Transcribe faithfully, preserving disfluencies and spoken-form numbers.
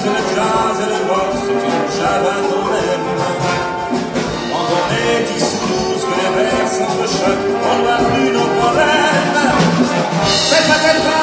blues et le jazz et le box, c'est une java qu'on aime. Quand on est dix-douze, que les vers s'entrechoquent, on ne voit plus nos problèmes. C'est peut-être pas